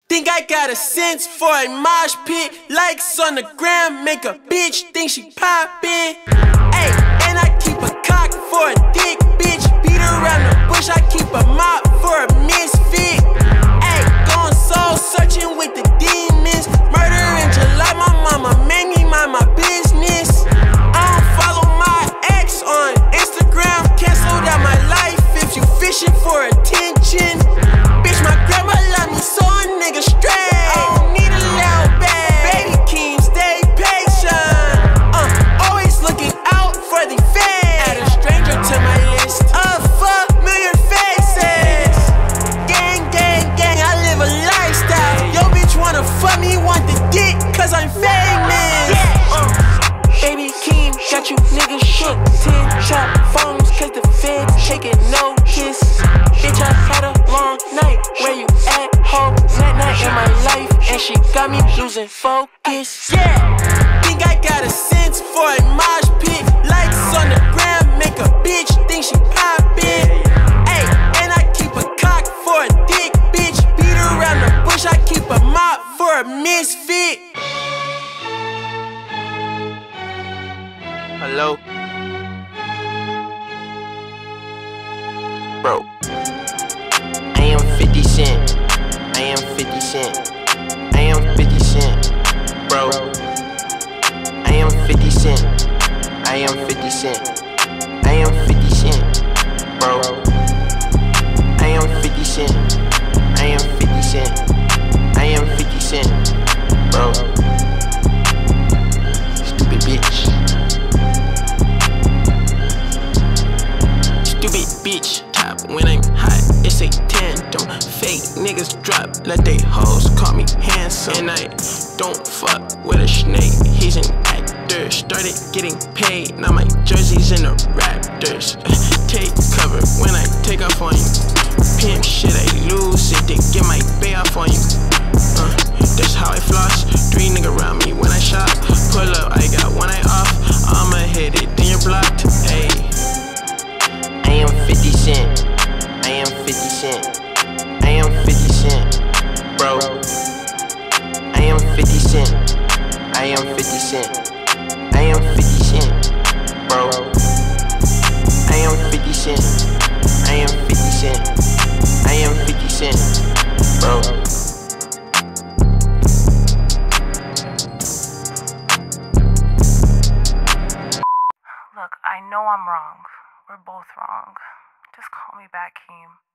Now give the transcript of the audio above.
Think I got a sense for a mosh pit. Likes on the gram, make a bitch think she poppin'. Ayy, and I keep a cock for a dick, bitch. Beat around the bush, I keep a mop for a misfit. Ayy, going soul searching with the demons. Murder in July, my mama made me mind my business. I don't follow my ex on Instagram. Canceled out my life if you fishing for attention. Bitch, my grandma love me so a nigga straight. I don't need a loud bag. Baby Keem, stay patient. Always looking out for the fans. Add a stranger to my list of familiar faces. Gang, gang, gang, I live a lifestyle. Yo, bitch wanna fuck me, want the dick, cause I'm famous. Baby Keem, got you niggas shook. 10 trap phones, cause the feds taking notice. Bitch, I had a long night. Where you at, ho? Night in my life, and she got me losing focus. Yeah, think I got a sense for a mosh pit. Likes on the gram, make a bitch think she poppin'. Ayy, and I keep a cock for a dick, bitch. Beat around the bush, I keep a mop for a misfit. Hello? Bro, I am 50 Cent. I am 50 Cent. I am 50 Cent. Bro, I am 50 Cent. I am 50 Cent. I am 50 Cent. Bro, I am 50 Cent. I am 50 Cent. I am 50 Cent. Bro, stupid bitch. Stupid bitch. Top when I'm hot, it's a tantrum. Fake niggas drop, let they hoes call me handsome. And I don't fuck with a snake, he's an actor. Started getting paid, now my jersey's in the Raptors. Take cover when I take off on you. Pimp shit, I lose it, then get my pay off on you. That's how I floss. 3 niggas around me when I shop. Pull up, I got 1 eye off. I'ma hit it, then you're blocked. Ayy, I am 50 Cent. I am 50 Cent. I am 50 Cent. Bro, I am 50 Cent. I am 50 Cent. I am 50 Cent. Bro, I am 50 Cent. I am 50 Cent. I am 50 Cent. Bro. Look, I know I'm wrong. We're both wrong. Just call me back, Keem.